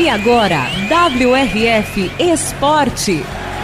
E agora, WRF Esporte.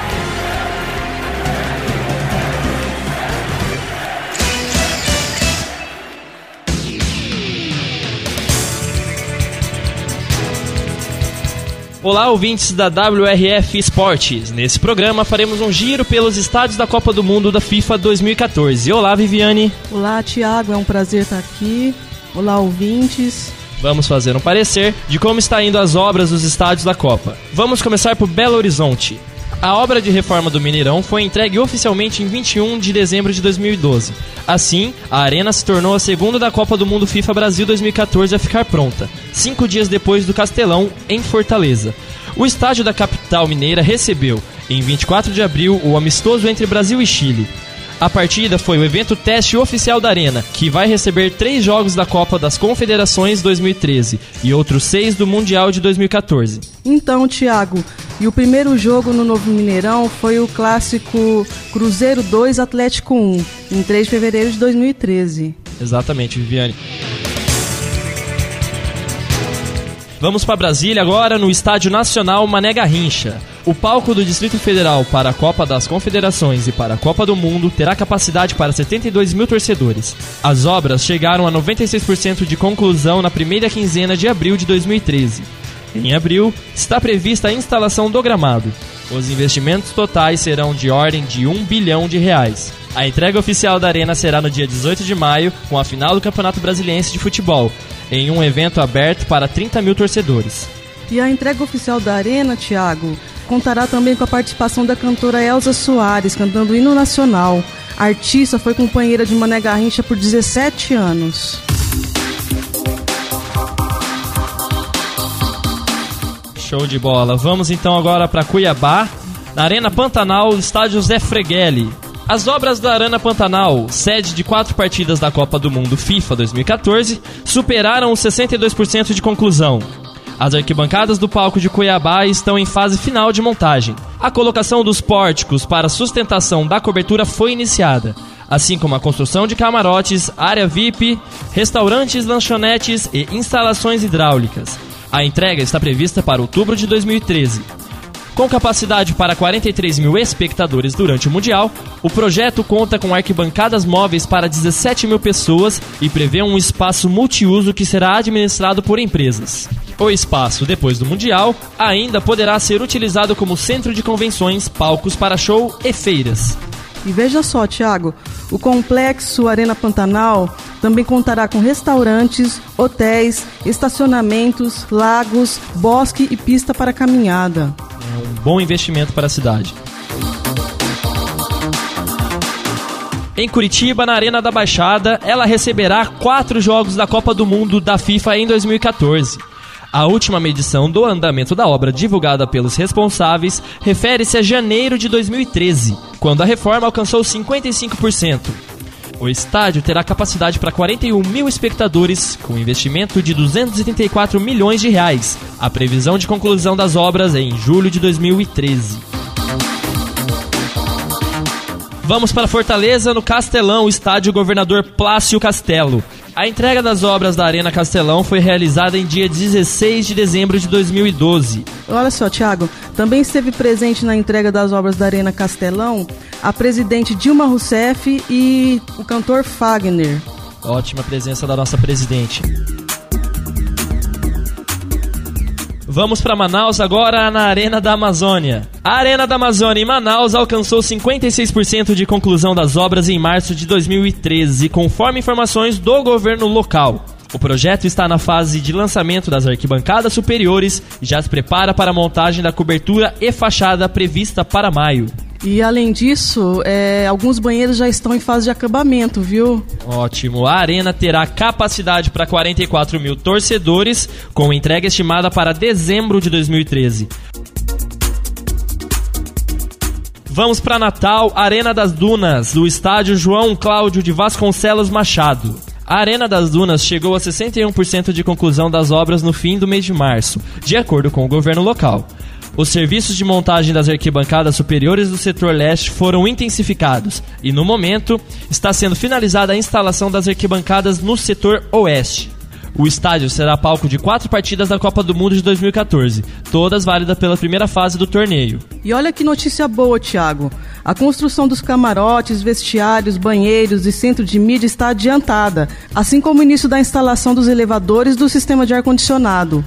Olá, ouvintes da WRF Esportes. Nesse programa faremos um giro pelos estádios da Copa do Mundo da FIFA 2014. Olá, Viviane. Olá, Thiago. É um prazer estar aqui. Olá, ouvintes. Vamos fazer um parecer de como está indo as obras dos estádios da Copa. Vamos começar por Belo Horizonte. A obra de reforma do Mineirão foi entregue oficialmente em 21 de dezembro de 2012. Assim, a arena se tornou a segunda da Copa do Mundo FIFA Brasil 2014 a ficar pronta, 5 dias depois do Castelão, em Fortaleza. O estádio da capital mineira recebeu, em 24 de abril, o amistoso entre Brasil e Chile. A partida foi o evento teste oficial da Arena, que vai receber 3 jogos da Copa das Confederações 2013 e outros 6 do Mundial de 2014. Então, Thiago, e o primeiro jogo no Novo Mineirão foi o clássico Cruzeiro 2, Atlético 1, em 3 de fevereiro de 2013. Exatamente, Viviane. Vamos para Brasília agora, no Estádio Nacional Mané Garrincha. O palco do Distrito Federal para a Copa das Confederações e para a Copa do Mundo terá capacidade para 72 mil torcedores. As obras chegaram a 96% de conclusão na primeira quinzena de abril de 2013. Em abril, está prevista a instalação do gramado. Os investimentos totais serão de ordem de R$1 bilhão. A entrega oficial da Arena será no dia 18 de maio, com a final do Campeonato Brasiliense de Futebol, em um evento aberto para 30 mil torcedores. E a entrega oficial da Arena, Thiago, contará também com a participação da cantora Elza Soares, cantando o hino nacional. A artista foi companheira de Mané Garrincha por 17 anos. Show de bola. Vamos então agora para Cuiabá, na Arena Pantanal, estádio Zé Fregueli. As obras da Arena Pantanal, sede de 4 partidas da Copa do Mundo FIFA 2014, superaram os 62% de conclusão. As arquibancadas do palco de Cuiabá estão em fase final de montagem. A colocação dos pórticos para sustentação da cobertura foi iniciada, assim como a construção de camarotes, área VIP, restaurantes, lanchonetes e instalações hidráulicas. A entrega está prevista para outubro de 2013. Com capacidade para 43 mil espectadores durante o Mundial, o projeto conta com arquibancadas móveis para 17 mil pessoas e prevê um espaço multiuso que será administrado por empresas. O espaço, depois do Mundial, ainda poderá ser utilizado como centro de convenções, palcos para show e feiras. E veja só, Thiago, o complexo Arena Pantanal também contará com restaurantes, hotéis, estacionamentos, lagos, bosque e pista para caminhada. É um bom investimento para a cidade. Em Curitiba, na Arena da Baixada, ela receberá 4 jogos da Copa do Mundo da FIFA em 2014. A última medição do andamento da obra divulgada pelos responsáveis refere-se a janeiro de 2013, quando a reforma alcançou 55%. O estádio terá capacidade para 41 mil espectadores, com investimento de R$234 milhões. A previsão de conclusão das obras é em julho de 2013. Vamos para Fortaleza, no Castelão, estádio Governador Plácio Castelo. A entrega das obras da Arena Castelão foi realizada em dia 16 de dezembro de 2012. Olha só, Thiago, também esteve presente na entrega das obras da Arena Castelão a presidente Dilma Rousseff e o cantor Fagner. Ótima presença da nossa presidente. Vamos para Manaus agora, na Arena da Amazônia. A Arena da Amazônia em Manaus alcançou 56% de conclusão das obras em março de 2013, conforme informações do governo local. O projeto está na fase de lançamento das arquibancadas superiores e já se prepara para a montagem da cobertura e fachada prevista para maio. E além disso, alguns banheiros já estão em fase de acabamento, viu? Ótimo. A arena terá capacidade para 44 mil torcedores, com entrega estimada para dezembro de 2013. Vamos para Natal, Arena das Dunas, do estádio João Cláudio de Vasconcelos Machado. A Arena das Dunas chegou a 61% de conclusão das obras no fim do mês de março, de acordo com o governo local. Os serviços de montagem das arquibancadas superiores do setor leste foram intensificados e, no momento, está sendo finalizada a instalação das arquibancadas no setor oeste. O estádio será palco de 4 partidas da Copa do Mundo de 2014, todas válidas pela primeira fase do torneio. E olha que notícia boa, Thiago. A construção dos camarotes, vestiários, banheiros e centro de mídia está adiantada, assim como o início da instalação dos elevadores do sistema de ar-condicionado.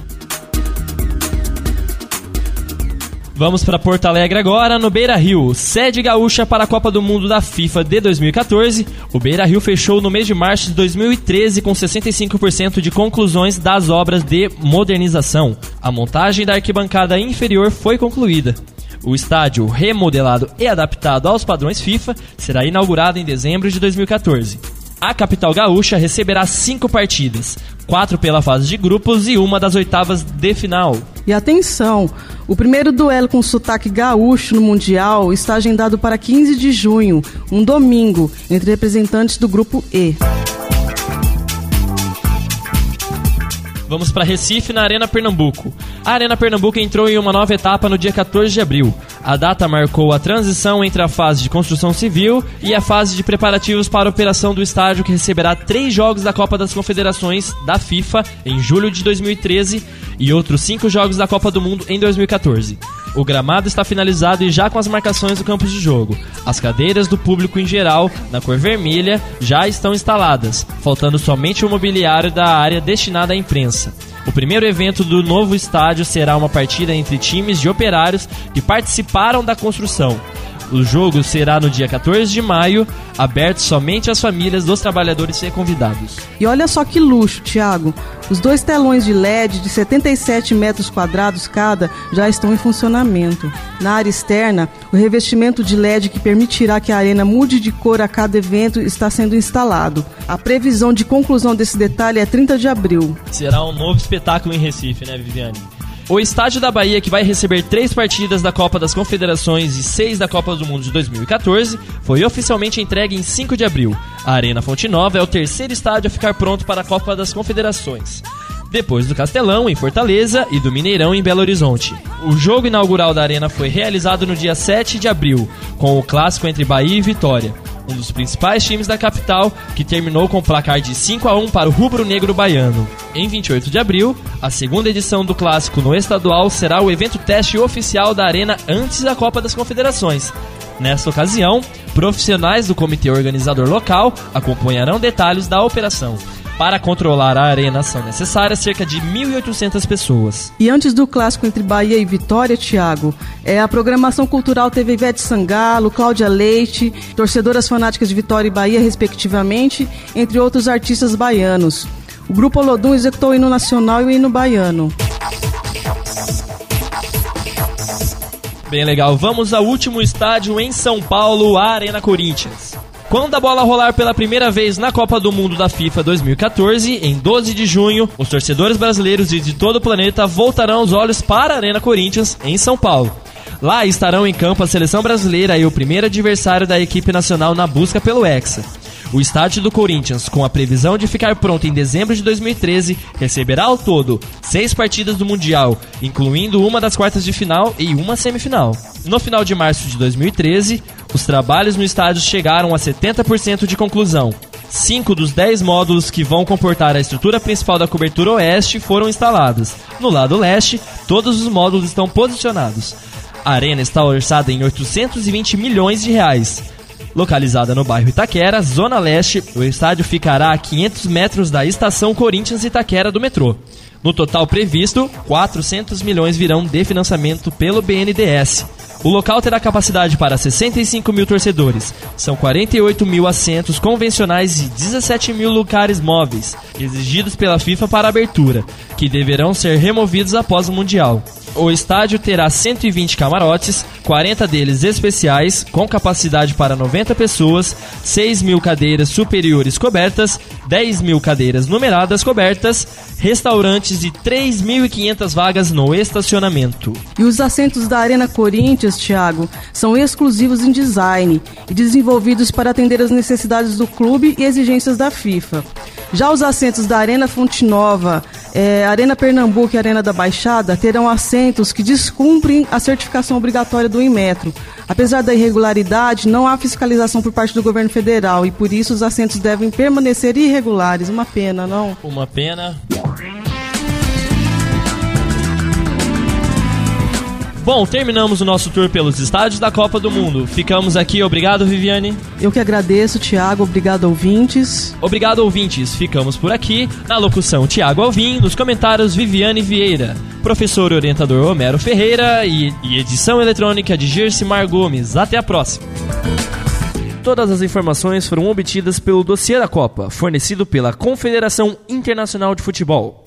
Vamos para Porto Alegre agora, no Beira-Rio, sede gaúcha para a Copa do Mundo da FIFA de 2014. O Beira-Rio fechou no mês de março de 2013 com 65% de conclusões das obras de modernização. A montagem da arquibancada inferior foi concluída. O estádio, remodelado e adaptado aos padrões FIFA, será inaugurado em dezembro de 2014. A capital gaúcha receberá 5 partidas, 4 pela fase de grupos e uma das oitavas de final. E atenção, o primeiro duelo com sotaque gaúcho no Mundial está agendado para 15 de junho, um domingo, entre representantes do grupo E. Vamos para Recife, na Arena Pernambuco. A Arena Pernambuco entrou em uma nova etapa no dia 14 de abril. A data marcou a transição entre a fase de construção civil e a fase de preparativos para a operação do estádio, que receberá 3 jogos da Copa das Confederações da FIFA em julho de 2013 e outros 5 jogos da Copa do Mundo em 2014. O gramado está finalizado e já com as marcações do campo de jogo. As cadeiras do público em geral, na cor vermelha, já estão instaladas, faltando somente o mobiliário da área destinada à imprensa. O primeiro evento do novo estádio será uma partida entre times de operários que participaram da construção. O jogo será no dia 14 de maio, aberto somente às famílias dos trabalhadores e convidados. E olha só que luxo, Thiago. Os 2 telões de LED de 77 metros quadrados cada já estão em funcionamento. Na área externa, o revestimento de LED que permitirá que a arena mude de cor a cada evento está sendo instalado. A previsão de conclusão desse detalhe é 30 de abril. Será um novo espetáculo em Recife, né, Viviane? O estádio da Bahia, que vai receber 3 partidas da Copa das Confederações e 6 da Copa do Mundo de 2014, foi oficialmente entregue em 5 de abril. A Arena Fonte Nova é o terceiro estádio a ficar pronto para a Copa das Confederações, depois do Castelão, em Fortaleza, e do Mineirão, em Belo Horizonte. O jogo inaugural da Arena foi realizado no dia 7 de abril, com o clássico entre Bahia e Vitória, um dos principais times da capital, que terminou com o placar de 5-1 para o rubro-negro baiano. Em 28 de abril, a segunda edição do clássico no estadual será o evento teste oficial da Arena antes da Copa das Confederações. Nesta ocasião, profissionais do comitê organizador local acompanharão detalhes da operação. Para controlar a arena são necessárias cerca de 1.800 pessoas. E antes do clássico entre Bahia e Vitória, Thiago, a programação cultural teve Ivete Sangalo, Cláudia Leite, torcedoras fanáticas de Vitória e Bahia, respectivamente, entre outros artistas baianos. O Grupo Olodum executou o hino nacional e o hino baiano. Bem legal, vamos ao último estádio em São Paulo, a Arena Corinthians. Quando a bola rolar pela primeira vez na Copa do Mundo da FIFA 2014, em 12 de junho, os torcedores brasileiros e de todo o planeta voltarão os olhos para a Arena Corinthians, em São Paulo. Lá estarão em campo a seleção brasileira e o primeiro adversário da equipe nacional na busca pelo Hexa. O estádio do Corinthians, com a previsão de ficar pronto em dezembro de 2013, receberá ao todo 6 partidas do Mundial, incluindo uma das quartas de final e uma semifinal. No final de março de 2013, os trabalhos no estádio chegaram a 70% de conclusão. 5 dos 10 módulos que vão comportar a estrutura principal da cobertura oeste foram instalados. No lado leste, todos os módulos estão posicionados. A arena está orçada em 820 milhões de reais. Localizada no bairro Itaquera, Zona Leste, o estádio ficará a 500 metros da estação Corinthians Itaquera do metrô. No total previsto, 400 milhões virão de financiamento pelo BNDES. O local terá capacidade para 65 mil torcedores. São 48 mil assentos convencionais e 17 mil lugares móveis, exigidos pela FIFA para abertura, que deverão ser removidos após o Mundial. O estádio terá 120 camarotes, 40 deles especiais, com capacidade para 90 pessoas, 6 mil cadeiras superiores cobertas, 10 mil cadeiras numeradas cobertas, restaurantes e 3.500 vagas no estacionamento. E os assentos da Arena Corinthians, Thiago, são exclusivos em design e desenvolvidos para atender as necessidades do clube e exigências da FIFA. Já os assentos da Arena Fonte Nova, Arena Pernambuco e Arena da Baixada terão assentos que descumprem a certificação obrigatória do Inmetro. Apesar da irregularidade, não há fiscalização por parte do governo federal e por isso os assentos devem permanecer irregulares. Uma pena, não? Uma pena. Bom, terminamos o nosso tour pelos estádios da Copa do Mundo. Ficamos aqui. Obrigado, Viviane. Eu que agradeço, Thiago. Obrigado, ouvintes. Obrigado, ouvintes. Ficamos por aqui. Na locução, Thiago Alvim. Nos comentários, Viviane Vieira. Professor e orientador, Homero Ferreira. E edição eletrônica de Gersimar Gomes. Até a próxima. Todas as informações foram obtidas pelo Dossiê da Copa, fornecido pela Confederação Internacional de Futebol.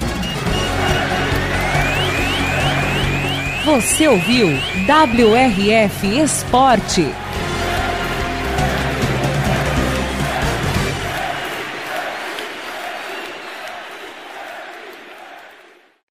Você ouviu WRF Esporte.